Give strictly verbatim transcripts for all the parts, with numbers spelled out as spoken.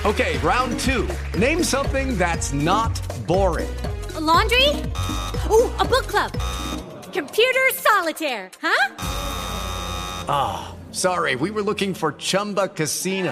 Okay, round two. Name something that's not boring. A laundry? Ooh, a book club. Computer solitaire, huh? Ah, oh, sorry, we were looking for Chumba Casino.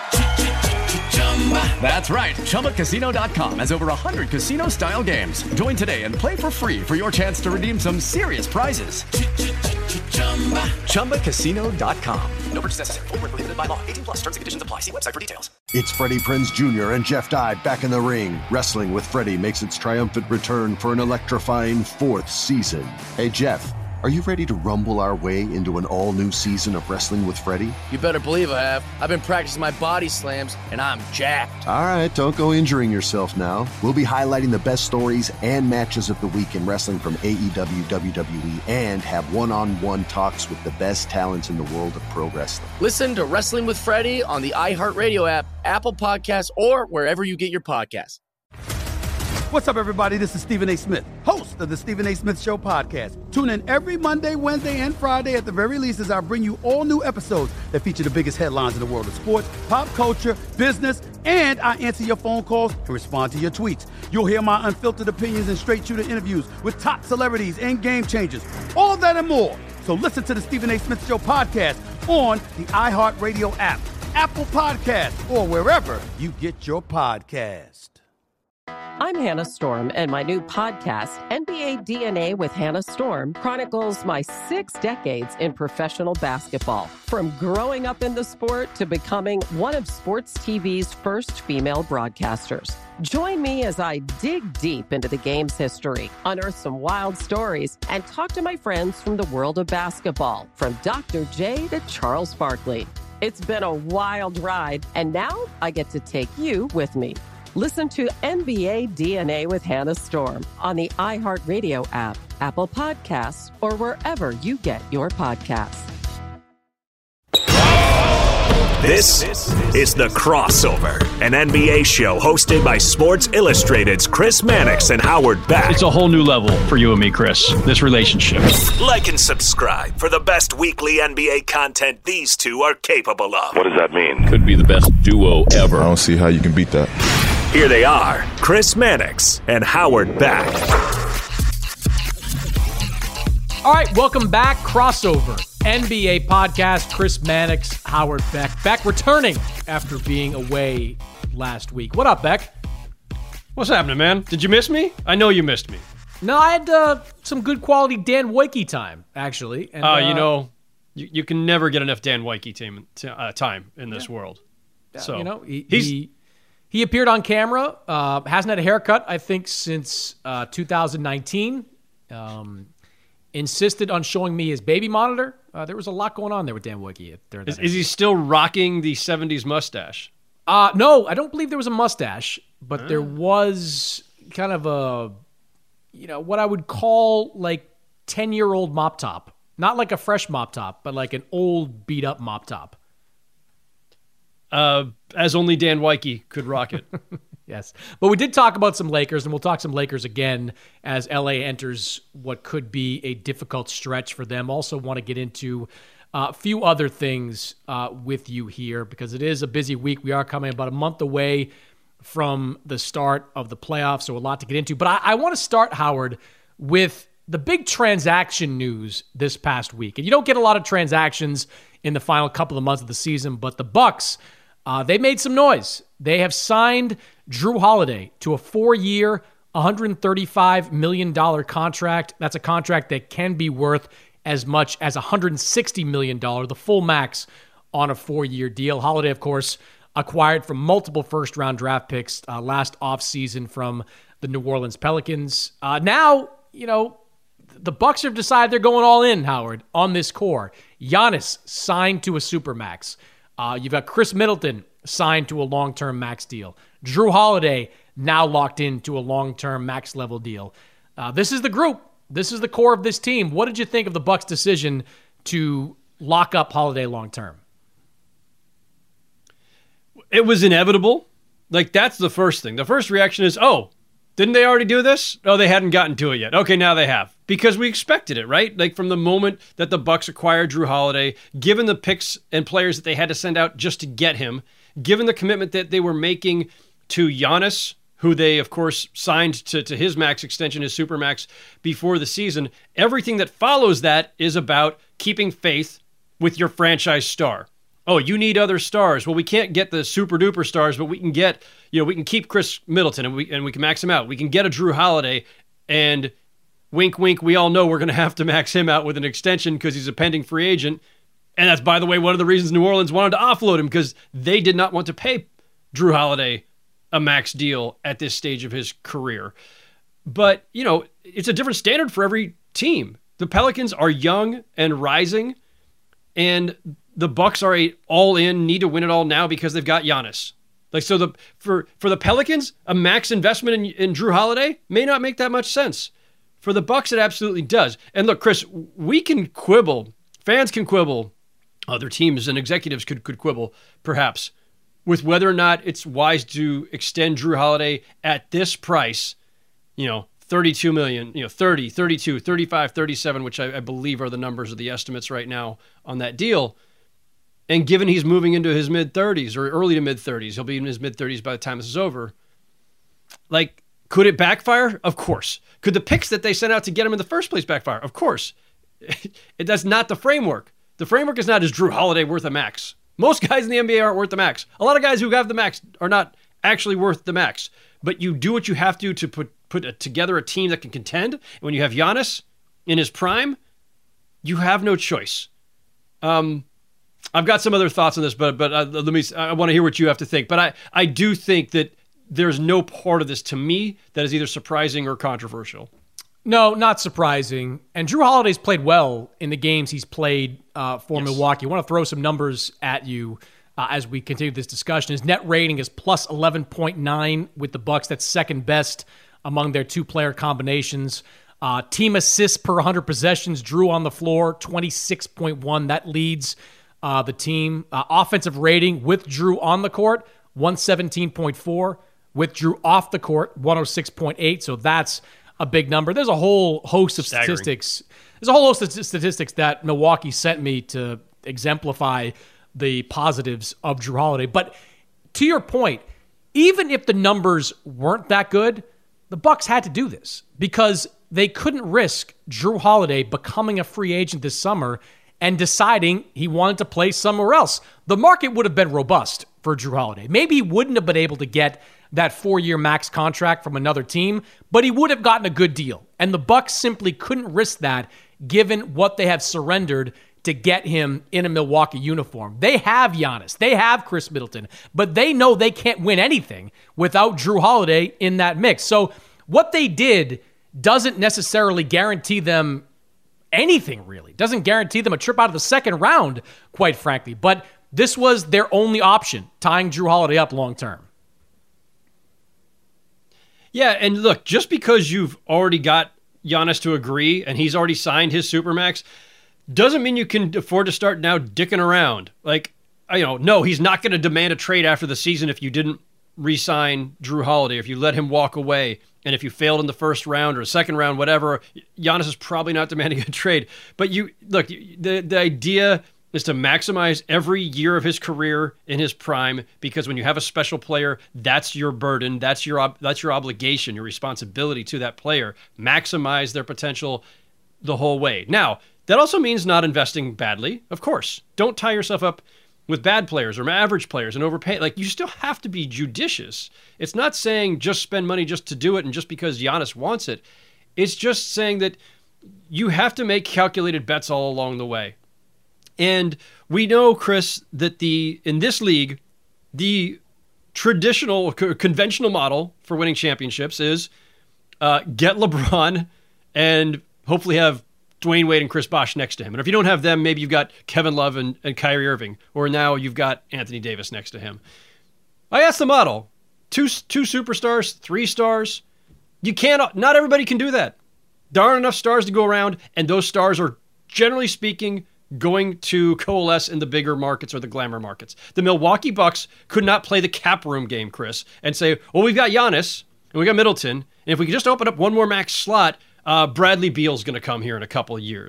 That's right, Chumba Casino dot com has over one hundred casino-style games. Join today and play for free for your chance to redeem some serious prizes. Chumba Casino dot com. No purchase necessary. Void where prohibited by law. eighteen plus terms and conditions apply. See website for details. It's Freddie Prinze Junior and Jeff Dye back in the ring. Wrestling with Freddie makes its triumphant return for an electrifying fourth season. Hey, Jeff, are you ready to rumble our way into an all-new season of Wrestling with Freddie? You better believe I have. I've been practicing my body slams, and I'm jacked. All right, don't go injuring yourself now. We'll be highlighting the best stories and matches of the week in wrestling from A E W, W W E, and have one-on-one talks with the best talents in the world of pro wrestling. Listen to Wrestling with Freddie on the iHeartRadio app, Apple Podcasts, or wherever you get your podcasts. What's up, everybody? This is Stephen A. Smith, host of the Stephen A. Smith Show podcast. Tune in every Monday, Wednesday, and Friday at the very least as I bring you all new episodes that feature the biggest headlines in the world of sports, pop culture, business, and I answer your phone calls and respond to your tweets. You'll hear my unfiltered opinions and straight-shooter interviews with top celebrities and game changers. All that and more. So listen to the Stephen A. Smith Show podcast on the iHeartRadio app, Apple Podcasts, or wherever you get your podcast. I'm Hannah Storm, and my new podcast, N B A D N A with Hannah Storm, chronicles my six decades in professional basketball. From growing up in the sport to becoming one of sports T V's first female broadcasters. Join me as I dig deep into the game's history, unearth some wild stories, and talk to my friends from the world of basketball, from Doctor J to Charles Barkley. It's been a wild ride, and now I get to take you with me. Listen to N B A D N A with Hannah Storm on the iHeartRadio app, Apple Podcasts, or wherever you get your podcasts. This is The Crossover, an N B A show hosted by Sports Illustrated's Chris Mannix and Howard Beck. It's a whole new level for you and me, Chris, this relationship. Like and subscribe for the best weekly N B A content these two are capable of. What does that mean? Could be the best duo ever. I don't see how you can beat that. Here they are, Chris Mannix and Howard Beck. All right, welcome back. Crossover, N B A podcast. Chris Mannix, Howard Beck. Beck returning after being away last week. What up, Beck? What's happening, man? Did you miss me? I know you missed me. No, I had uh, some good quality Dan Woike time, actually. Oh, uh, you know, you, you can never get enough Dan Woike team, uh, time in this yeah. world. Yeah, so you know, he, he's... he he appeared on camera. Uh, hasn't had a haircut, I think, since uh, two thousand nineteen. Um, insisted on showing me his baby monitor. Uh, there was a lot going on there with Dan Woike. Is, is he still rocking the seventies mustache? Uh, no, I don't believe there was a mustache, but ah. there was kind of a, you know, what I would call like ten-year-old mop top. Not like a fresh mop top, but like an old beat-up mop top. Uh, as only Dan Woike could rock it. Yes. But we did talk about some Lakers, and we'll talk some Lakers again as L A enters what could be a difficult stretch for them. Also want to get into uh, a few other things uh, with you here because it is a busy week. We are coming about a month away from the start of the playoffs, so a lot to get into. But I, I want to start, Howard, with the big transaction news this past week. And you don't get a lot of transactions in the final couple of months of the season, but the Bucks, uh, they made some noise. They have signed Jrue Holiday to a four-year, one hundred thirty-five million dollars contract. That's a contract that can be worth as much as one hundred sixty million dollars, the full max on a four-year deal. Holiday, of course, acquired from multiple first-round draft picks uh, last offseason from the New Orleans Pelicans. Uh, now, you know, the Bucks have decided they're going all in, Howard, on this core. Giannis signed to a supermax. Uh, you've got Chris Middleton signed to a long-term max deal. Jrue Holiday now locked into a long-term max-level deal. Uh, this is the group. This is the core of this team. What did you think of the Bucks' decision to lock up Holiday long-term? It was inevitable. Like, that's the first thing. The first reaction is, oh, didn't they already do this? Oh, they hadn't gotten to it yet. Okay, now they have. Because we expected it, right? Like from the moment that the Bucks acquired Jrue Holiday, given the picks and players that they had to send out just to get him, given the commitment that they were making to Giannis, who they, of course, signed to, to his max extension, his supermax, before the season. Everything that follows that is about keeping faith with your franchise star. Oh, you need other stars. Well, we can't get the super duper stars, but we can get, you know, we can keep Chris Middleton and we and we can max him out. We can get a Drew Holiday, and wink, wink, we all know we're going to have to max him out with an extension because he's a pending free agent. And that's, by the way, one of the reasons New Orleans wanted to offload him, because they did not want to pay Drew Holiday a max deal at this stage of his career. But, you know, it's a different standard for every team. The Pelicans are young and rising, and the Bucks are a all-in, need to win it all now because they've got Giannis. Like, so the for for the Pelicans, a max investment in, in Drew Holiday may not make that much sense. For the Bucks, it absolutely does. And look, Chris, we can quibble, fans can quibble, other teams and executives could could quibble, perhaps, with whether or not it's wise to extend Drew Holiday at this price, you know, thirty-two million, you know, thirty, thirty-two, thirty-five, thirty-seven, which I, I believe are the numbers of the estimates right now on that deal. And given he's moving into his mid-thirties or early to mid-thirties, he'll be in his mid-thirties by the time this is over. Like, could it backfire? Of course. Could the picks that they sent out to get him in the first place backfire? Of course. It, that's not the framework. The framework is not, is Drew Holiday worth a max? Most guys in the N B A aren't worth the max. A lot of guys who have the max are not actually worth the max. But you do what you have to to put, put a, together a team that can contend. And when you have Giannis in his prime, you have no choice. Um... I've got some other thoughts on this, but but uh, let me. I want to hear what you have to think. But I, I do think that there's no part of this to me that is either surprising or controversial. No, not surprising. And Drew Holiday's played well in the games he's played uh, for yes. Milwaukee. I want to throw some numbers at you uh, as we continue this discussion. His net rating is plus eleven point nine with the Bucks. That's second best among their two-player combinations. Uh, team assists per one hundred possessions. Drew on the floor, twenty-six point one. That leads Uh, the team. Uh, offensive rating with Drew on the court, one seventeen point four. With Drew off the court, one oh six point eight. So that's a big number. There's a whole host of Staggering. statistics. There's a whole host of statistics that Milwaukee sent me to exemplify the positives of Drew Holiday. But to your point, even if the numbers weren't that good, the Bucks had to do this because they couldn't risk Drew Holiday becoming a free agent this summer and deciding he wanted to play somewhere else. The market would have been robust for Drew Holiday. Maybe he wouldn't have been able to get that four-year max contract from another team, but he would have gotten a good deal. And the Bucks simply couldn't risk that given what they have surrendered to get him in a Milwaukee uniform. They have Giannis. They have Chris Middleton, but they know they can't win anything without Drew Holiday in that mix. So what they did doesn't necessarily guarantee them anything, really. Doesn't guarantee them a trip out of the second round, quite frankly. But this was their only option, tying Drew Holiday up long term. Yeah, and look, just because you've already got Giannis to agree and he's already signed his Supermax, doesn't mean you can afford to start now dicking around. Like, you know, no, he's not going to demand a trade after the season if you didn't re-sign Drew Holiday, if you let him walk away. And if you failed in the first round or second round, whatever, Giannis is probably not demanding a trade. But you look, the, the idea is to maximize every year of his career in his prime, because when you have a special player, that's your burden, that's your that's your obligation, your responsibility to that player. Maximize their potential the whole way. Now, that also means not investing badly, of course. Don't tie yourself up with bad players or average players and overpay. Like, you still have to be judicious. It's not saying just spend money just to do it and just because Giannis wants it. It's just saying that you have to make calculated bets all along the way. And we know, Chris, that the in this league, the traditional, conventional model for winning championships is uh, get LeBron and hopefully have Dwayne Wade and Chris Bosh next to him. And if you don't have them, maybe you've got Kevin Love and, and Kyrie Irving, or now you've got Anthony Davis next to him. I asked the model. Two, two superstars, three stars. You can't, not everybody can do that. There aren't enough stars to go around, and those stars are, generally speaking, going to coalesce in the bigger markets or the glamour markets. The Milwaukee Bucks could not play the cap room game, Chris, and say, well, we've got Giannis, and we got Middleton, and if we could just open up one more max slot, Uh, Bradley Beal's going to come here in a couple of years.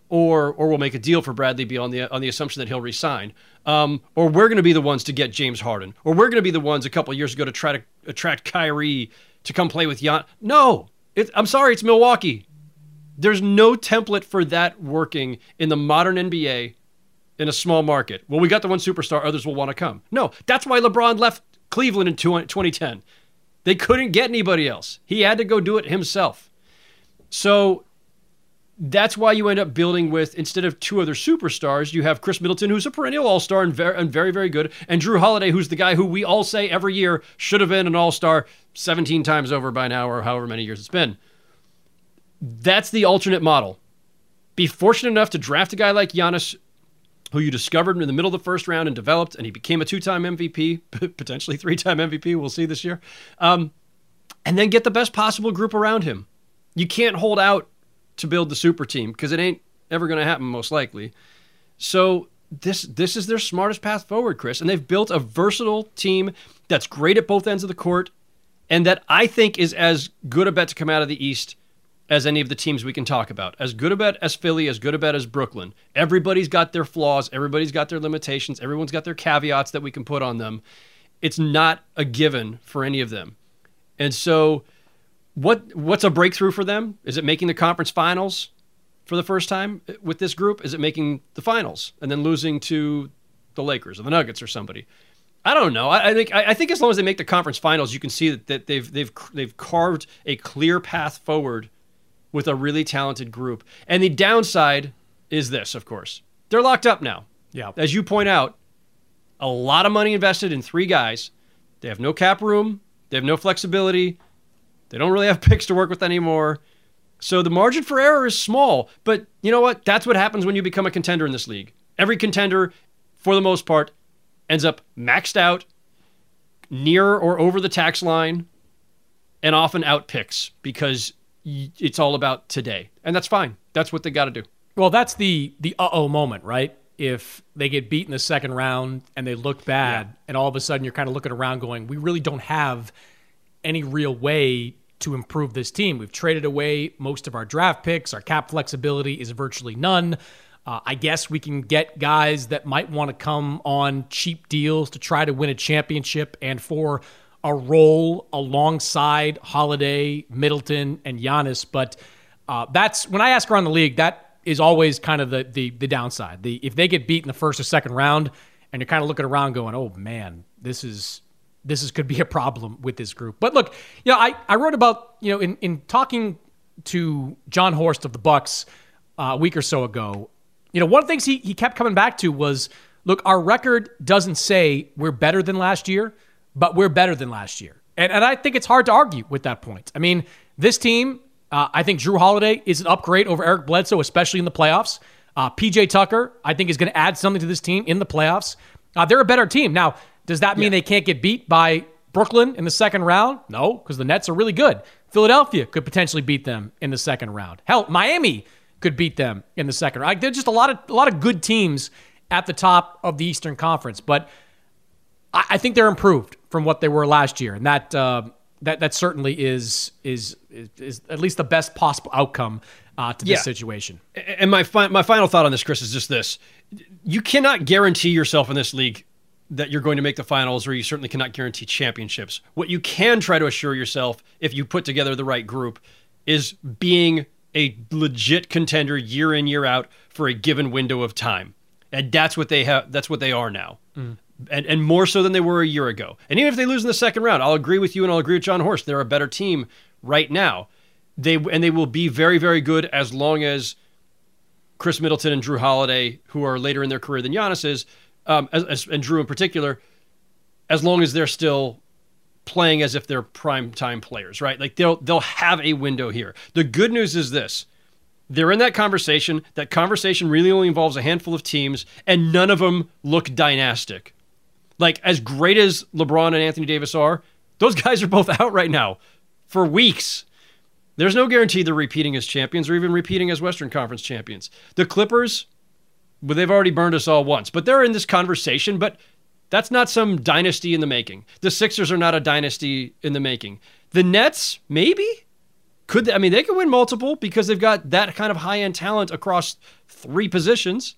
or or we'll make a deal for Bradley Beal on the on the assumption that he'll resign, um, or we're going to be the ones to get James Harden, or we're going to be the ones a couple of years ago to try to attract Kyrie to come play with Jan. No, it, I'm sorry, it's Milwaukee. There's no template for that working in the modern N B A in a small market. Well, we got the one superstar, others will want to come. No, that's why LeBron left Cleveland in twenty ten. They couldn't get anybody else. He had to go do it himself. So that's why you end up building with, instead of two other superstars, you have Chris Middleton, who's a perennial all-star and very, and very, very good, and Drew Holiday, who's the guy who we all say every year should have been an all-star seventeen times over by now, or however many years it's been. That's the alternate model. Be fortunate enough to draft a guy like Giannis, who you discovered in the middle of the first round and developed, and he became a two-time M V P, potentially three-time M V P, we'll see this year, um, and then get the best possible group around him. You can't hold out to build the super team because it ain't ever going to happen, most likely. So this this is their smartest path forward, Chris, and they've built a versatile team that's great at both ends of the court, and that I think is as good a bet to come out of the East as any of the teams we can talk about. As good a bet as Philly, as good a bet as Brooklyn. Everybody's got their flaws. Everybody's got their limitations. Everyone's got their caveats that we can put on them. It's not a given for any of them. And so what what's a breakthrough for them? Is it making the conference finals for the first time with this group? Is it making the finals and then losing to the Lakers or the Nuggets or somebody? I don't know. I, I think I, I think as long as they make the conference finals, you can see that, that they've they've they've carved a clear path forward with a really talented group. And the downside is this, of course. They're locked up now. Yeah. As you point out, a lot of money invested in three guys. They have no cap room. They have no flexibility. They don't really have picks to work with anymore. So the margin for error is small. But you know what? That's what happens when you become a contender in this league. Every contender, for the most part, ends up maxed out, near or over the tax line, and often out picks because it's all about today. And that's fine. That's what they got to do. Well, that's the the uh-oh moment, right? If they get beat in the second round and they look bad, yeah. and all of a sudden you're kind of looking around going, we really don't have any real way to improve this team. We've traded away most of our draft picks. Our cap flexibility is virtually none. Uh, I guess we can get guys that might want to come on cheap deals to try to win a championship and for a role alongside Holiday, Middleton, and Giannis. But uh, that's when I ask around the league, that is always kind of the the, the downside. The if they get beat in the first or second round, and you're kind of looking around going, oh man, this is this is could be a problem with this group. But look, you know, I, I wrote about, you know, in, in talking to John Horst of the Bucks uh, a week or so ago, you know, one of the things he he kept coming back to was, look, our record doesn't say we're better than last year, but we're better than last year. And and I think it's hard to argue with that point. I mean, this team, uh, I think Drew Holiday is an upgrade over Eric Bledsoe, especially in the playoffs. Uh, P J Tucker, I think, is going to add something to this team in the playoffs. Uh, they're a better team. Now, does that mean yeah. they can't get beat by Brooklyn in the second round? No, because the Nets are really good. Philadelphia could potentially beat them in the second round. Hell, Miami could beat them in the second round. Like, there's just a lot of a lot of good teams at the top of the Eastern Conference, but I, I think they're improved from what they were last year, and that uh, that that certainly is is is, is at least the best possible outcome uh, to this yeah. situation. And my fi- my final thought on this, Chris, is just this: you cannot guarantee yourself in this league that you're going to make the finals, or you certainly cannot guarantee championships. What you can try to assure yourself, if you put together the right group, is being a legit contender year in, year out for a given window of time. And that's what they have. That's what they are now. Mm. And, and more so than they were a year ago. And even if they lose in the second round, I'll agree with you and I'll agree with John Horst. They're a better team right now. They And they will be very, very good as long as Chris Middleton and Drew Holiday, who are later in their career than Giannis is, um, as, as, and Drew in particular, as long as they're still playing as if they're prime time players, right? Like they'll they'll have a window here. The good news is this. They're in that conversation. That conversation really only involves a handful of teams, and none of them look dynastic. Like, as great as LeBron and Anthony Davis are, those guys are both out right now for weeks. There's no guarantee they're repeating as champions or even repeating as Western Conference champions. The Clippers, well, they've already burned us all once, but they're in this conversation, but that's not some dynasty in the making. The Sixers are not a dynasty in the making. The Nets, maybe? Could they, I mean, they could win multiple because they've got that kind of high-end talent across three positions.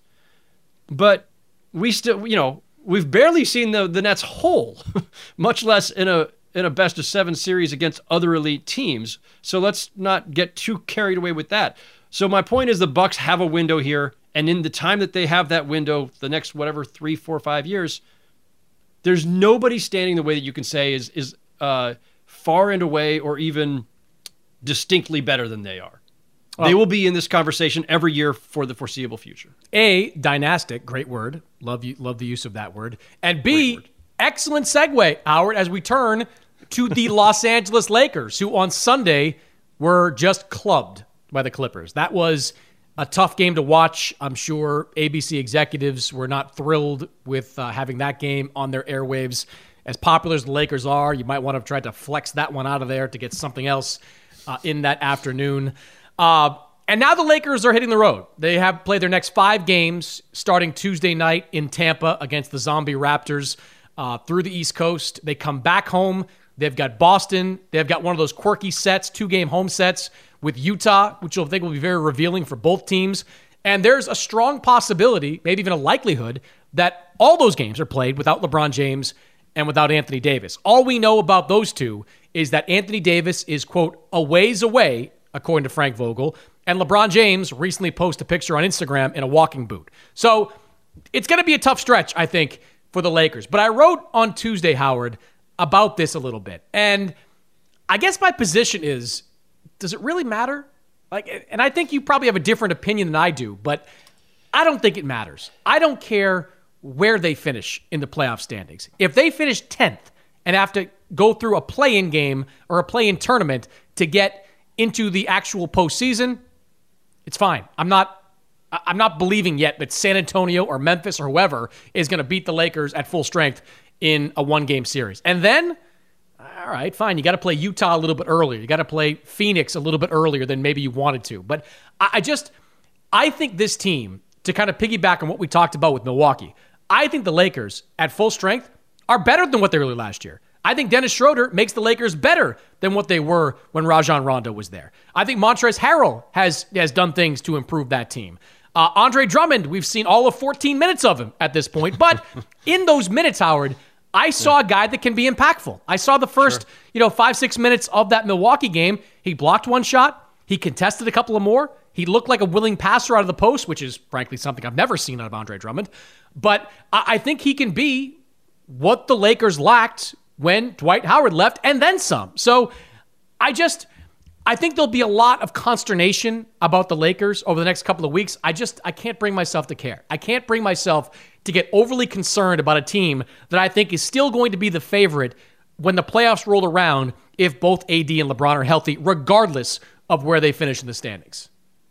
But we still, you know, we've barely seen the, the Nets whole, much less in a in a best of seven series against other elite teams. So let's not get too carried away with that. So my point is the Bucks have a window here, and in the time that they have that window, the next whatever three, four, five years, there's nobody standing the way that you can say is is uh, far and away or even distinctly better than they are. Well, they will be in this conversation every year for the foreseeable future. A, dynastic, great word. Love you, love the use of that word. And B, excellent segue, Howard, as we turn to the Los Angeles Lakers, who on Sunday were just clubbed by the Clippers. That was a tough game to watch. I'm sure A B C executives were not thrilled with uh, having that game on their airwaves. As popular as the Lakers are, you might want to have tried to flex that one out of there to get something else uh, in that afternoon. Uh, and now the Lakers are hitting the road. They have played their next five games starting Tuesday night in Tampa against the Zombie Raptors uh, through the East Coast. They come back home. They've got Boston. They've got one of those quirky sets, two-game home sets with Utah, which I think will be very revealing for both teams. And there's a strong possibility, maybe even a likelihood, that all those games are played without LeBron James and without Anthony Davis. All we know about those two is that Anthony Davis is, quote, a ways away, according to Frank Vogel, and LeBron James recently posted a picture on Instagram in a walking boot. So it's going to be a tough stretch, I think, for the Lakers. But I wrote on Tuesday, Howard, about this a little bit. And I guess my position is, does it really matter? Like, and I think you probably have a different opinion than I do, but I don't think it matters. I don't care where they finish in the playoff standings. If they finish tenth and have to go through a play-in game or a play-in tournament to get into the actual postseason, it's fine. I'm not I'm not believing yet that San Antonio or Memphis or whoever is going to beat the Lakers at full strength in a one-game series. And then, all right, fine, you got to play Utah a little bit earlier. You got to play Phoenix a little bit earlier than maybe you wanted to. But I, I just, I think this team, to kind of piggyback on what we talked about with Milwaukee, I think the Lakers at full strength are better than what they were last year. I think Dennis Schroeder makes the Lakers better than what they were when Rajon Rondo was there. I think Montrezl Harrell has, has done things to improve that team. Uh, Andre Drummond, we've seen all of fourteen minutes of him at this point. But in those minutes, Howard, I saw a guy that can be impactful. I saw the first, sure. you know, five, six minutes of that Milwaukee game. He blocked one shot. He contested a couple of more. He looked like a willing passer out of the post, which is, frankly, something I've never seen out of Andre Drummond. But I, I think he can be what the Lakers lacked when Dwight Howard left, and then some. So I just, I think there'll be a lot of consternation about the Lakers over the next couple of weeks. I just, I can't bring myself to care. I can't bring myself to get overly concerned about a team that I think is still going to be the favorite when the playoffs roll around if both A D and LeBron are healthy, regardless of where they finish in the standings.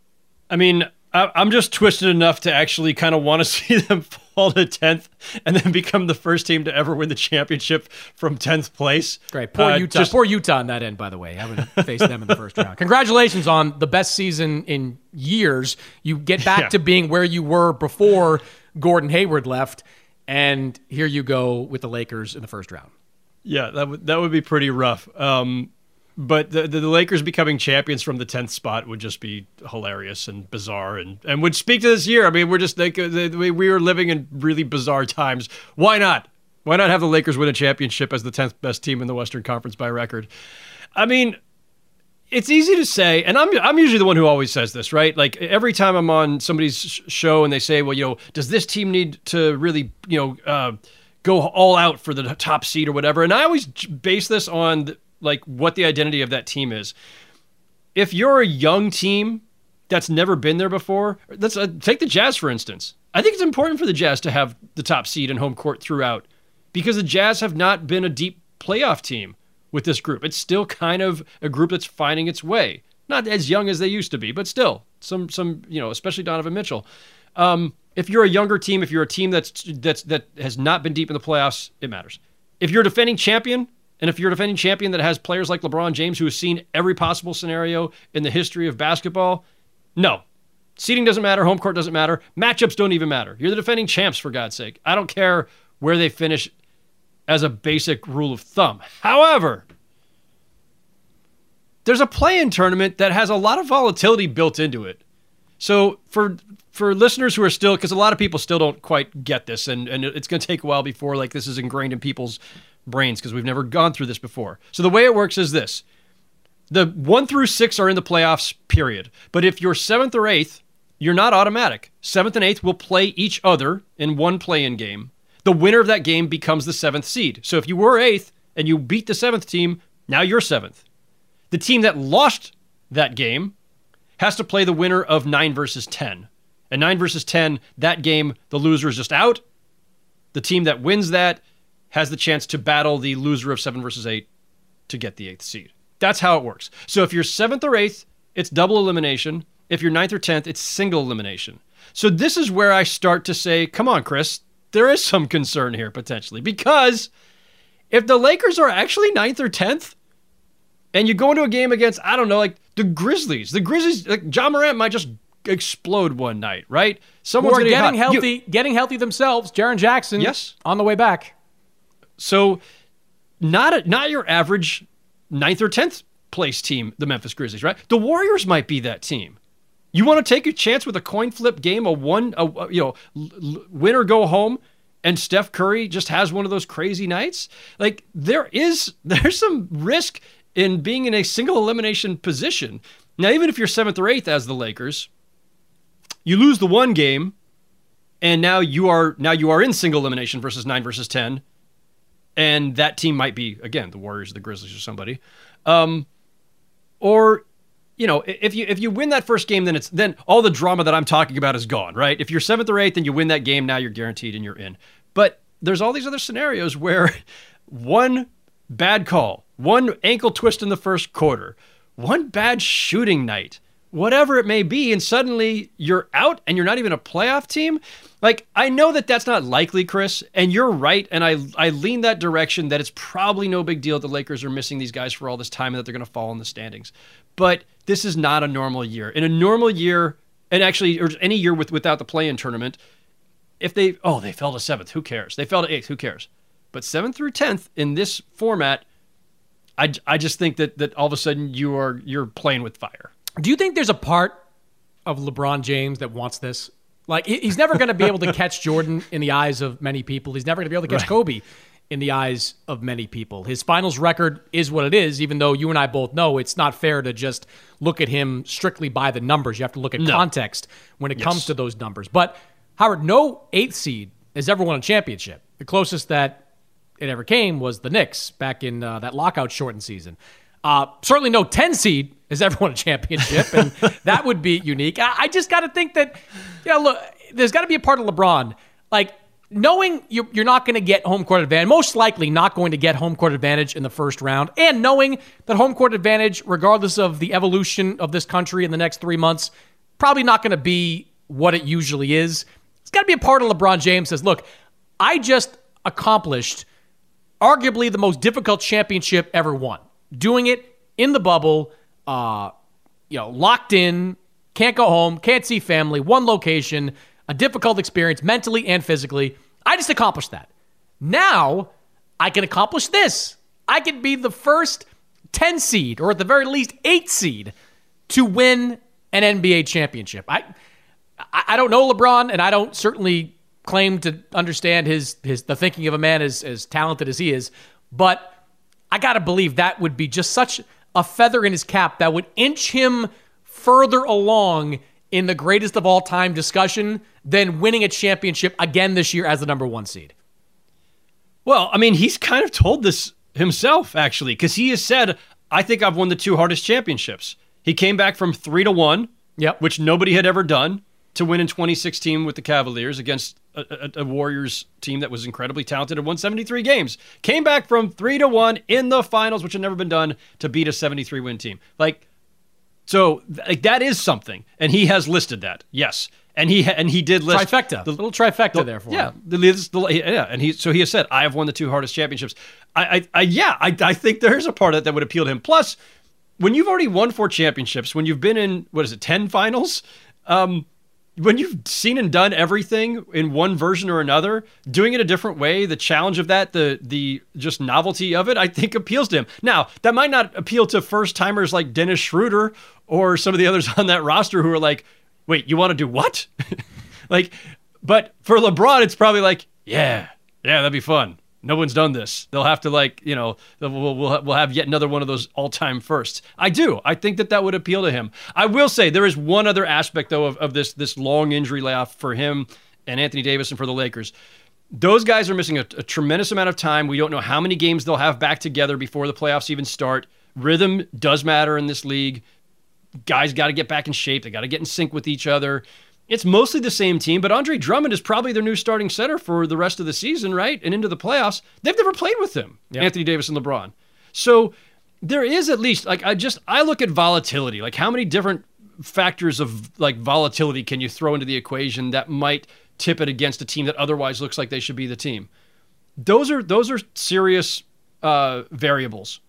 I mean, I'm just twisted enough to actually kind of want to see them fall to tenth and then become the first team to ever win the championship from tenth place. Great. Poor uh, Utah. Just... Poor Utah on that end, by the way, having faced them in the first round. Congratulations on the best season in years. You get back yeah. to being where you were before Gordon Hayward left, and here you go with the Lakers in the first round. Yeah, that would that would be pretty rough. Um, But the, the Lakers becoming champions from the tenth spot would just be hilarious and bizarre and, and would speak to this year. I mean, we're just like, we were living in really bizarre times. Why not? Why not have the Lakers win a championship as the tenth best team in the Western Conference by record? I mean, it's easy to say, and I'm I'm usually the one who always says this, right? Like every time I'm on somebody's show and they say, well, you know, does this team need to really, you know, uh, go all out for the top seed or whatever? And I always base this on the, like what the identity of that team is. If you're a young team that's never been there before, let's uh, take the Jazz, for instance. I think it's important for the Jazz to have the top seed and home court throughout because the Jazz have not been a deep playoff team with this group. It's still kind of a group that's finding its way. Not as young as they used to be, but still some, some, you know, especially Donovan Mitchell. Um, if you're a younger team, if you're a team that's, that's, that has not been deep in the playoffs, it matters. If you're a defending champion, and if you're a defending champion that has players like LeBron James who has seen every possible scenario in the history of basketball, no. Seeding doesn't matter. Home court doesn't matter. Matchups don't even matter. You're the defending champs, for God's sake. I don't care where they finish as a basic rule of thumb. However, there's a play-in tournament that has a lot of volatility built into it. So for for listeners who are still, because a lot of people still don't quite get this, and, and it's going to take a while before like this is ingrained in people's brains because we've never gone through this before. So the way it works is this. The one through six are in the playoffs, period. But if you're seventh or eighth, you're not automatic. Seventh and eighth will play each other in one play-in game. The winner of that game becomes the seventh seed. So if you were eighth and you beat the seventh team, now you're seventh. The team that lost that game has to play the winner of nine versus ten. And nine versus ten, that game, the loser is just out. The team that wins that has the chance to battle the loser of seven versus eight to get the eighth seed. That's how it works. So if you're seventh or eighth, it's double elimination. If you're ninth or tenth, it's single elimination. So this is where I start to say, come on, Chris, there is some concern here potentially. Because if the Lakers are actually ninth or tenth, and you go into a game against, I don't know, like the Grizzlies. The Grizzlies, like John Morant might just explode one night, right? Someone's Who are getting healthy, you, getting healthy themselves. Jaren Jackson, yes, on the way back. So not a, not your average ninth or tenth place team, the Memphis Grizzlies, right? The Warriors might be that team. You want to take a chance with a coin flip game, a one, a, a, you know, l- win or go home, and Steph Curry just has one of those crazy nights? Like there is, there's some risk in being in a single elimination position. Now, even if you're seventh or eighth as the Lakers, you lose the one game, and now you are now you are in single elimination versus nine versus ten, and that team might be again the Warriors, the Grizzlies, or somebody, um, or you know if you if you win that first game, then it's then all the drama that I'm talking about is gone, right? If you're seventh or eighth and you win that game, now you're guaranteed and you're in. But there's all these other scenarios where one bad call, one ankle twist in the first quarter, one bad shooting night, whatever it may be, and suddenly you're out and you're not even a playoff team. Like, I know that that's not likely, Chris, and you're right, and I I lean that direction that it's probably no big deal that the Lakers are missing these guys for all this time and that they're going to fall in the standings. But this is not a normal year. In a normal year, and actually, or any year with without the play-in tournament, if they, oh, they fell to seventh, who cares? They fell to eighth, who cares? But seventh through tenth in this format, I, I just think that that all of a sudden you are you're playing with fire. Do you think there's a part of LeBron James that wants this? Like, he's never going to be able to catch Jordan in the eyes of many people. He's never going to be able to catch right. Kobe in the eyes of many people. His finals record is what it is, even though you and I both know it's not fair to just look at him strictly by the numbers. You have to look at no. context when it yes. comes to those numbers. But, Howard, no eighth seed has ever won a championship. The closest that it ever came was the Knicks back in uh, that lockout-shortened season. Uh, certainly no ten seed has ever won a championship, and that would be unique. I, I just got to think that, you know, look, there's got to be a part of LeBron, like knowing you're, you're not going to get home court advantage, most likely not going to get home court advantage in the first round, and knowing that home court advantage, regardless of the evolution of this country in the next three months, probably not going to be what it usually is. It's got to be a part of LeBron James says, look, I just accomplished arguably the most difficult championship ever won. Doing it in the bubble, uh, you know, locked in, can't go home, can't see family, one location, a difficult experience mentally and physically. I just accomplished that. Now I can accomplish this. I can be the first ten seed, or at the very least eight seed, to win an N B A championship. I I don't know LeBron, and I don't certainly claim to understand his his the thinking of a man as, as talented as he is, but I got to believe that would be just such a feather in his cap that would inch him further along in the greatest of all time discussion than winning a championship again this year as the number one seed. Well, I mean, he's kind of told this himself, actually, because he has said, I think I've won the two hardest championships. He came back from three to one, yep. which nobody had ever done, to win in twenty sixteen with the Cavaliers against a, a, a Warriors team that was incredibly talented and won seventy-three games. Came back from three to one in the finals, which had never been done, to beat a seventy-three win team. Like, so like that is something, and he has listed that. Yes, and he and he did list trifecta, the little trifecta the, there for yeah, him. The, the, yeah, and he so he has said, I have won the two hardest championships. I, I, I yeah, I, I think there is a part of it that would appeal to him. Plus, when you've already won four championships, when you've been in what is it, ten finals, um. when you've seen and done everything in one version or another, doing it a different way, the challenge of that, the the just novelty of it, I think appeals to him. Now, that might not appeal to first-timers like Dennis Schroeder or some of the others on that roster who are like, wait, you want to do what? Like, but for LeBron, it's probably like, yeah, yeah, that'd be fun. No one's done this. They'll have to, like, you know, we'll, we'll, we'll have yet another one of those all-time firsts. I do. I think that that would appeal to him. I will say there is one other aspect, though, of, of this this long injury layoff for him and Anthony Davis and for the Lakers. Those guys are missing a, a tremendous amount of time. We don't know how many games they'll have back together before the playoffs even start. Rhythm does matter in this league. Guys got to get back in shape. They got to get in sync with each other. It's mostly the same team, but Andre Drummond is probably their new starting center for the rest of the season, right? And into the playoffs. They've never played with him, yep. Anthony Davis and LeBron. So there is at least, like, I just, I look at volatility. Like, how many different factors of, like, volatility can you throw into the equation that might tip it against a team that otherwise looks like they should be the team? Those are, those are serious uh, variables.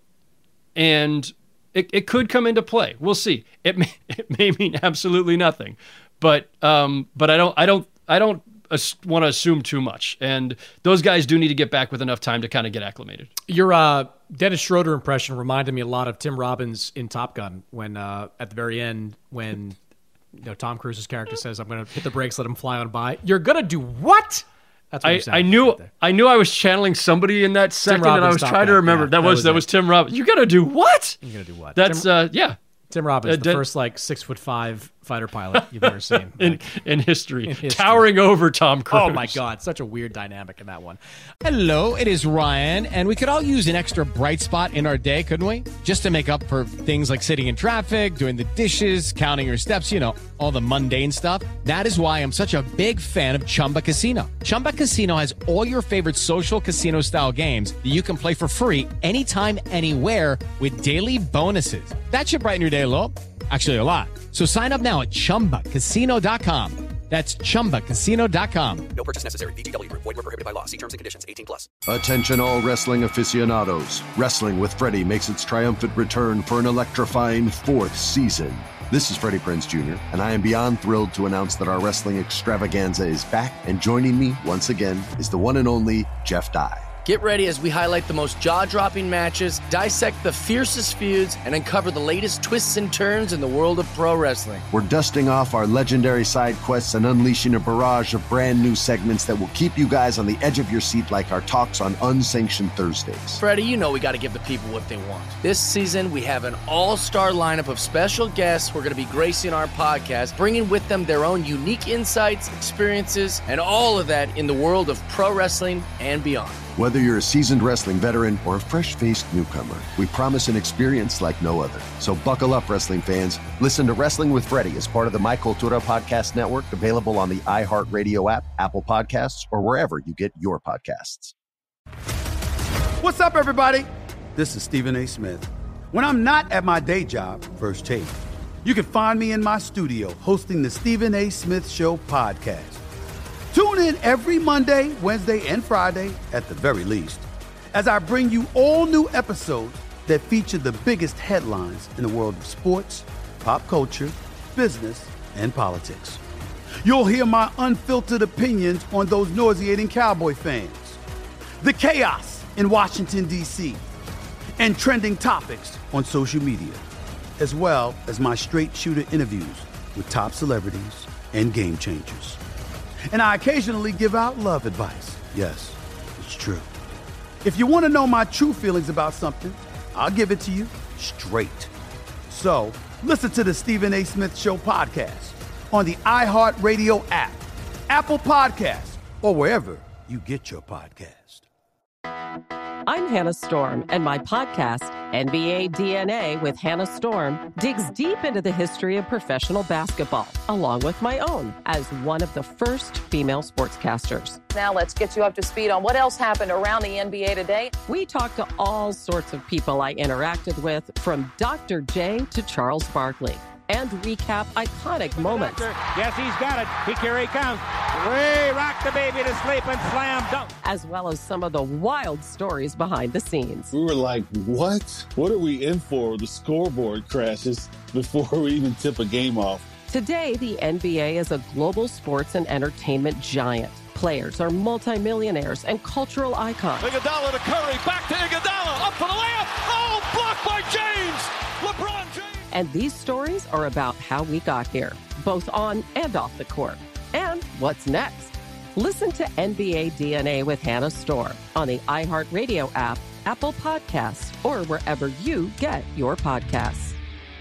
And it, it could come into play. We'll see. It may, it may mean absolutely nothing. But um, but I don't I don't I don't as- want to assume too much, and those guys do need to get back with enough time to kind of get acclimated. Your uh, Dennis Schroeder impression reminded me a lot of Tim Robbins in Top Gun when uh, at the very end when you know Tom Cruise's character says, "I'm going to hit the brakes, let him fly on by." You're gonna do what? That's what I, I knew right I knew I was channeling somebody in that second, Robbins, and I was trying to remember. Yeah, that, that was, was that was Tim Robbins. You're gonna do what? You're gonna do what? That's Tim, uh, yeah. Tim Robbins, uh, the Den- first like six foot five fighter pilot you've ever seen in, like, in, history. in history, towering over Tom Cruise. Oh my God, such a weird dynamic in that one. Hello, it is Ryan, and we could all use an extra bright spot in our day, couldn't we? Just to make up for things like sitting in traffic, doing the dishes, counting your steps, you know, all the mundane stuff. That is why I'm such a big fan of Chumba Casino. Chumba Casino has all your favorite social casino-style games that you can play for free anytime, anywhere with daily bonuses. That should brighten your day a little. Actually, a lot. So sign up now at chumba casino dot com. That's chumba casino dot com. No purchase necessary. V G W Group. Void where prohibited by law. See terms and conditions. eighteen plus. Attention all wrestling aficionados. Wrestling with Freddie makes its triumphant return for an electrifying fourth season. This is Freddie Prinze Junior, and I am beyond thrilled to announce that our wrestling extravaganza is back, and joining me once again is the one and only Jeff Dye. Get ready as we highlight the most jaw-dropping matches, dissect the fiercest feuds, and uncover the latest twists and turns in the world of pro wrestling. We're dusting off our legendary side quests and unleashing a barrage of brand new segments that will keep you guys on the edge of your seat like our talks on Unsanctioned Thursdays. Freddie, you know we got to give the people what they want. This season, we have an all-star lineup of special guests who are going to be gracing our podcast, bringing with them their own unique insights, experiences, and all of that in the world of pro wrestling and beyond. Whether you're a seasoned wrestling veteran or a fresh-faced newcomer, we promise an experience like no other. So buckle up, wrestling fans. Listen to Wrestling with Freddie as part of the My Cultura Podcast Network, available on the iHeartRadio app, Apple Podcasts, or wherever you get your podcasts. What's up, everybody? This is Stephen A. Smith. When I'm not at my day job, First Take, you can find me in my studio hosting the Stephen A. Smith Show podcast. Tune in every Monday, Wednesday, and Friday, at the very least, as I bring you all new episodes that feature the biggest headlines in the world of sports, pop culture, business, and politics. You'll hear my unfiltered opinions on those nauseating Cowboy fans, the chaos in Washington, D C, and trending topics on social media, as well as my straight shooter interviews with top celebrities and game changers. And I occasionally give out love advice. Yes, it's true. If you want to know my true feelings about something, I'll give it to you straight. So listen to the Stephen A. Smith Show podcast on the iHeartRadio app, Apple Podcasts, or wherever you get your podcast. I'm Hannah Storm, and my podcast, N B A D N A with Hannah Storm, digs deep into the history of professional basketball, along with my own, as one of the first female sportscasters. Now let's get you up to speed on what else happened around the N B A today. We talk to all sorts of people I interacted with, from Doctor J to Charles Barkley, and recap iconic moments. Yes, he's got it. He, here he comes. Way rock the baby to sleep and slam dunk. As well as some of the wild stories behind the scenes. We were like, what? What are we in for? The scoreboard crashes before we even tip a game off. Today, the N B A is a global sports and entertainment giant. Players are multimillionaires and cultural icons. Iguodala to Curry, back to Iguodala, up for the layup. Oh, blocked by James. LeBron James. And these stories are about how we got here, both on and off the court. And what's next? Listen to N B A D N A with Hannah Storm on the iHeartRadio app, Apple Podcasts, or wherever you get your podcasts.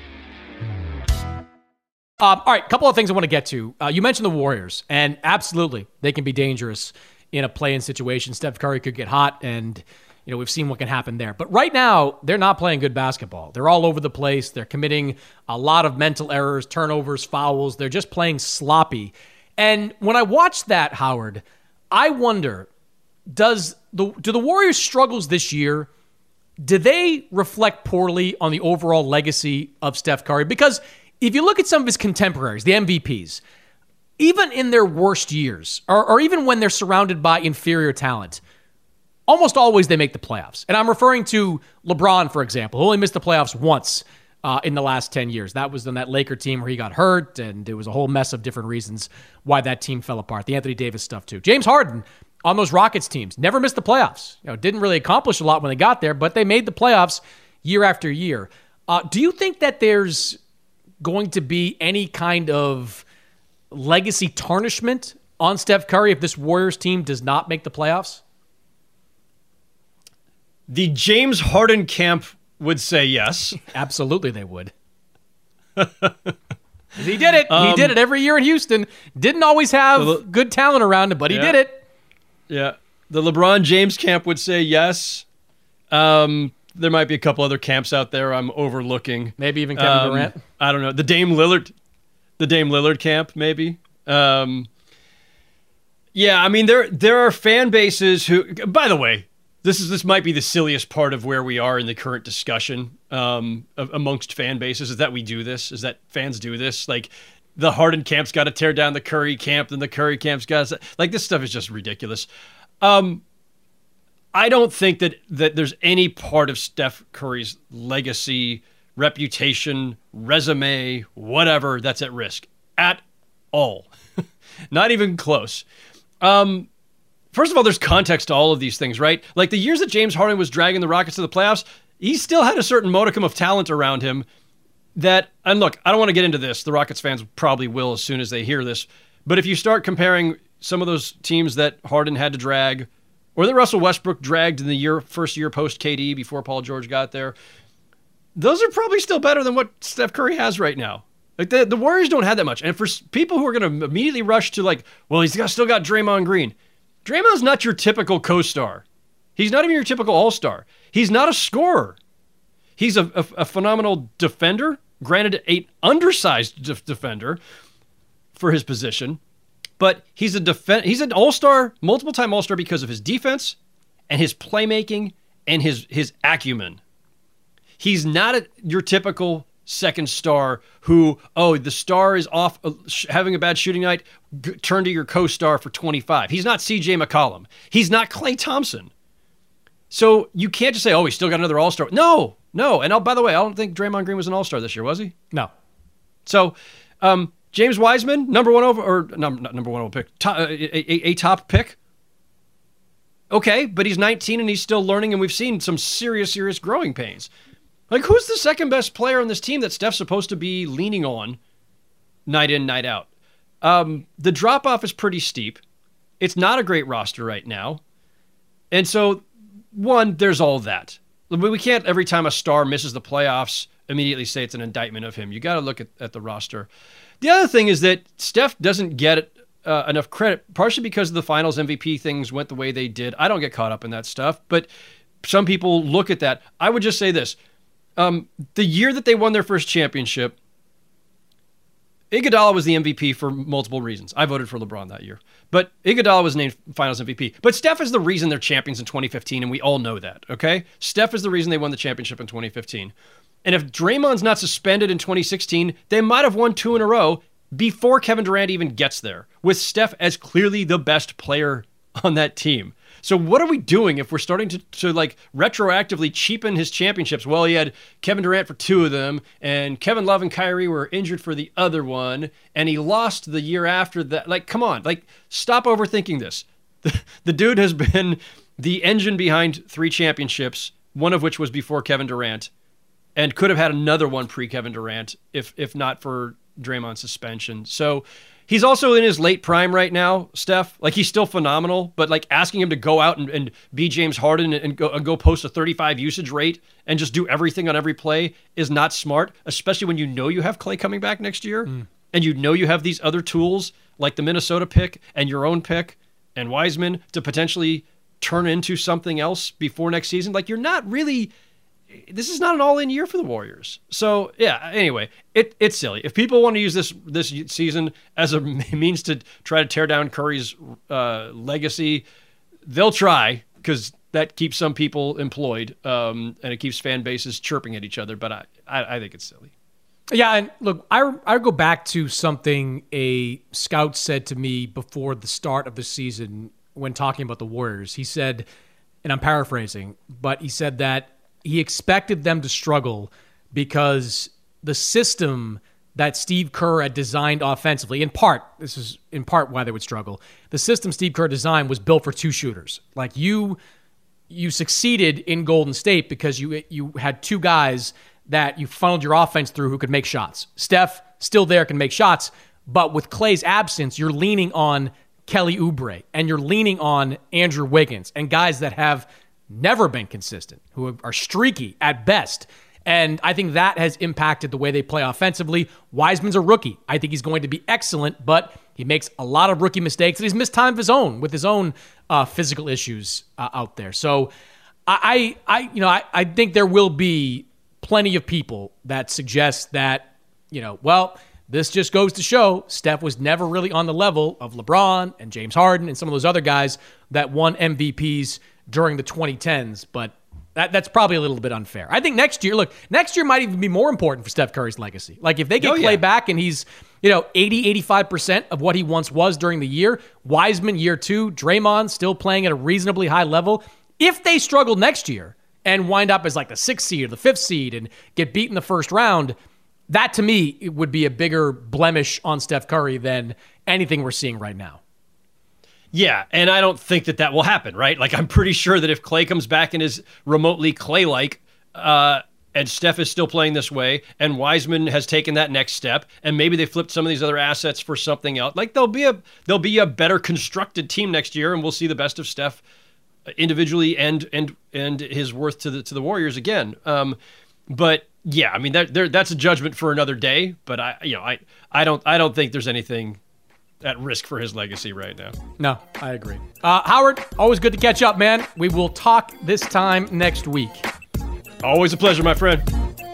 Um, all right, a couple of things I want to get to. Uh, you mentioned the Warriors, and absolutely, they can be dangerous in a play-in situation. Steph Curry could get hot, and you know we've seen what can happen there. But right now, they're not playing good basketball. They're all over the place. They're committing a lot of mental errors, turnovers, fouls. They're just playing sloppy. And when I watch that, Howard, I wonder, does the do the Warriors' struggles this year, do they reflect poorly on the overall legacy of Steph Curry? Because if you look at some of his contemporaries, the M V Ps, even in their worst years, or, or even when they're surrounded by inferior talent, almost always they make the playoffs. And I'm referring to LeBron, for example, who only missed the playoffs once uh, in the last ten years. That was on that Laker team where he got hurt, and there was a whole mess of different reasons why that team fell apart. The Anthony Davis stuff, too. James Harden on those Rockets teams never missed the playoffs. You know, didn't really accomplish a lot when they got there, but they made the playoffs year after year. Uh, do you think that there's going to be any kind of legacy tarnishment on Steph Curry if this Warriors team does not make the playoffs? The James Harden camp would say yes. Absolutely they would. He did it. Um, he did it every year in Houston. Didn't always have the, good talent around him, but he yeah, did it. Yeah. The LeBron James camp would say yes. Um, there might be a couple other camps out there I'm overlooking. Maybe even Kevin um, Durant. I don't know. The Dame Lillard, the Dame Lillard camp, maybe. Um, yeah, I mean there there are fan bases who. By the way, this is this might be the silliest part of where we are in the current discussion um, of, amongst fan bases is that we do this. Is that fans do this? Like the Harden camp's got to tear down the Curry camp, then the Curry camp's got to like this stuff is just ridiculous. Um, I don't think that that there's any part of Steph Curry's legacy, reputation, resume, whatever, that's at risk at all. Not even close. Um, first of all, there's context to all of these things, right? Like the years that James Harden was dragging the Rockets to the playoffs, he still had a certain modicum of talent around him that, and look, I don't want to get into this. The Rockets fans probably will as soon as they hear this. But if you start comparing some of those teams that Harden had to drag, or that Russell Westbrook dragged in the year first year post K D before Paul George got there, those are probably still better than what Steph Curry has right now. Like the, the Warriors don't have that much. And for people who are going to immediately rush to like, well, he's got, still got Draymond Green. Draymond's not your typical co-star. He's not even your typical all-star. He's not a scorer. He's a, a, a phenomenal defender, granted an undersized def- defender for his position. But he's a def- he's an all-star, multiple-time all-star because of his defense and his playmaking and his his acumen. He's not a, your typical second star who, oh, the star is off uh, sh- having a bad shooting night, g- turn to your co-star for twenty-five. He's not C J McCollum. He's not Klay Thompson. So you can't just say, oh, he's still got another all-star. No, no. And oh, by the way, I don't think Draymond Green was an all-star this year, was he? No. So, um... James Wiseman, number one over, or num, not number one over pick, top, a, a, a top pick. Okay, but he's nineteen and he's still learning, and we've seen some serious, serious growing pains. Like, who's the second best player on this team that Steph's supposed to be leaning on night in, night out? Um, the drop-off is pretty steep. It's not a great roster right now. And so, one, there's all that. We can't, every time a star misses the playoffs, immediately say it's an indictment of him. You got to look at, at the roster. The other thing is that Steph doesn't get uh, enough credit, partially because of the finals M V P things went the way they did. I don't get caught up in that stuff, but some people look at that. I would just say this. Um, the year that they won their first championship, Iguodala was the M V P for multiple reasons. I voted for LeBron that year. But Iguodala was named finals M V P. But Steph is the reason they're champions in twenty fifteen, and we all know that, okay? Steph is the reason they won the championship in twenty fifteen. And if Draymond's not suspended in twenty sixteen, they might have won two in a row before Kevin Durant even gets there, with Steph as clearly the best player on that team. So what are we doing if we're starting to, to like retroactively cheapen his championships? Well, he had Kevin Durant for two of them, and Kevin Love and Kyrie were injured for the other one, and he lost the year after that. Like, come on, like, stop overthinking this. The, the dude has been the engine behind three championships, one of which was before Kevin Durant, and could have had another one pre-Kevin Durant if if not for Draymond's suspension. So he's also in his late prime right now, Steph. Like, he's still phenomenal, but like asking him to go out and, and be James Harden and go, and go post a thirty-five usage rate and just do everything on every play is not smart, especially when you know you have Klay coming back next year mm. and you know you have these other tools like the Minnesota pick and your own pick and Wiseman to potentially turn into something else before next season. Like, you're not really... This is not an all-in year for the Warriors. So, yeah, anyway, it it's silly. If people want to use this this season as a means to try to tear down Curry's uh, legacy, they'll try, because that keeps some people employed, um, and it keeps fan bases chirping at each other, but I, I, I think it's silly. Yeah, and look, I, I go back to something a scout said to me before the start of the season when talking about the Warriors. He said, and I'm paraphrasing, but he said that he expected them to struggle because the system that Steve Kerr had designed offensively, in part, this is in part why they would struggle, the system Steve Kerr designed was built for two shooters. Like, you you succeeded in Golden State because you you had two guys that you funneled your offense through who could make shots. Steph, still there, can make shots, but with Klay's absence, you're leaning on Kelly Oubre, and you're leaning on Andrew Wiggins, and guys that have never been consistent, who are streaky at best. And I think that has impacted the way they play offensively. Wiseman's a rookie. I think he's going to be excellent, but he makes a lot of rookie mistakes, and he's missed time of his own with his own uh, physical issues uh, out there. So I, I, you know, I, I think there will be plenty of people that suggest that, you know, well, this just goes to show Steph was never really on the level of LeBron and James Harden and some of those other guys that won M V Ps during the twenty tens, but that, that's probably a little bit unfair. I think next year, look, next year might even be more important for Steph Curry's legacy. Like, if they get oh, Klay yeah. back and he's, you know, eighty, eighty-five percent of what he once was during the year, Wiseman year two, Draymond still playing at a reasonably high level. If they struggle next year and wind up as like the sixth seed or the fifth seed and get beat in the first round, that to me it would be a bigger blemish on Steph Curry than anything we're seeing right now. Yeah, and I don't think that that will happen, right? Like, I'm pretty sure that if Klay comes back and is remotely Klay-like, uh, and Steph is still playing this way, and Wiseman has taken that next step, and maybe they flipped some of these other assets for something else, like, there'll be a there'll be a better constructed team next year, and we'll see the best of Steph individually and and and his worth to the to the Warriors again. Um, but yeah, I mean that there that's a judgment for another day. But I you know I I don't I don't think there's anything at risk for his legacy right now. No, I agree. Uh, Howard, always good to catch up, man. We will talk this time next week. Always a pleasure, my friend.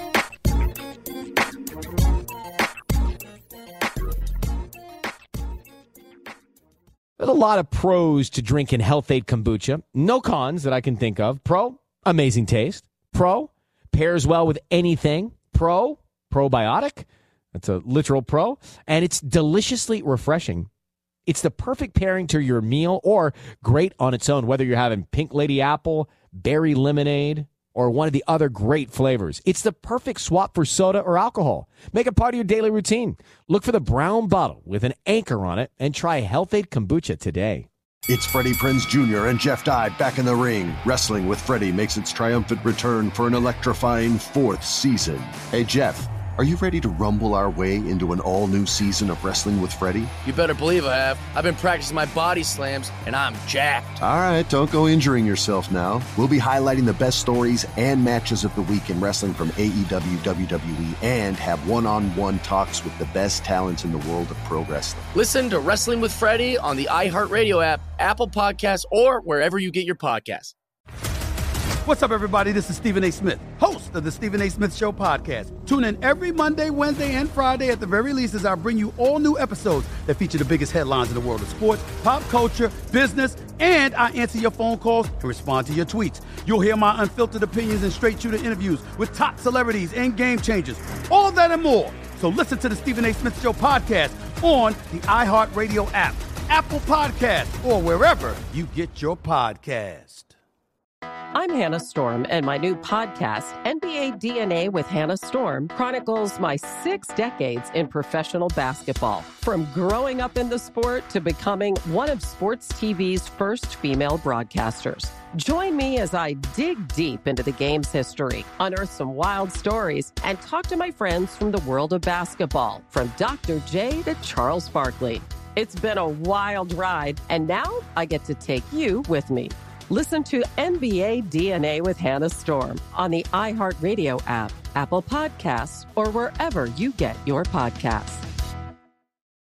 There's a lot of pros to drinking Health-Ade kombucha. No cons that I can think of. Pro, amazing taste. Pro, pairs well with anything. Pro, probiotic. That's a literal pro. And it's deliciously refreshing. It's the perfect pairing to your meal or great on its own, whether you're having Pink Lady Apple, Berry Lemonade, or one of the other great flavors. It's the perfect swap for soda or alcohol. Make it part of your daily routine. Look for the brown bottle with an anchor on it and try Health-Ade kombucha today. It's Freddie Prinze Junior and Jeff Dye back in the ring. Wrestling with Freddie makes its triumphant return for an electrifying fourth season. Hey, Jeff, are you ready to rumble our way into an all-new season of Wrestling with Freddie? You better believe I have. I've been practicing my body slams, and I'm jacked. All right, don't go injuring yourself now. We'll be highlighting the best stories and matches of the week in wrestling from A E W, W W E, and have one-on-one talks with the best talents in the world of pro wrestling. Listen to Wrestling with Freddie on the iHeartRadio app, Apple Podcasts, or wherever you get your podcasts. What's up, everybody? This is Stephen A. Smith, host of the Stephen A. Smith Show podcast. Tune in every Monday, Wednesday, and Friday at the very least as I bring you all new episodes that feature the biggest headlines in the world of sports, pop culture, business, and I answer your phone calls and respond to your tweets. You'll hear my unfiltered opinions and straight-shooter interviews with top celebrities and game changers. All of that and more. So listen to the Stephen A. Smith Show podcast on the iHeartRadio app, Apple Podcasts, or wherever you get your podcast. I'm Hannah Storm, and my new podcast, N B A D N A with Hannah Storm, chronicles my six decades in professional basketball. From growing up in the sport to becoming one of sports T V's first female broadcasters. Join me as I dig deep into the game's history, unearth some wild stories, and talk to my friends from the world of basketball, from Doctor J to Charles Barkley. It's been a wild ride, and now I get to take you with me. Listen to N B A D N A with Hannah Storm on the iHeartRadio app, Apple Podcasts, or wherever you get your podcasts.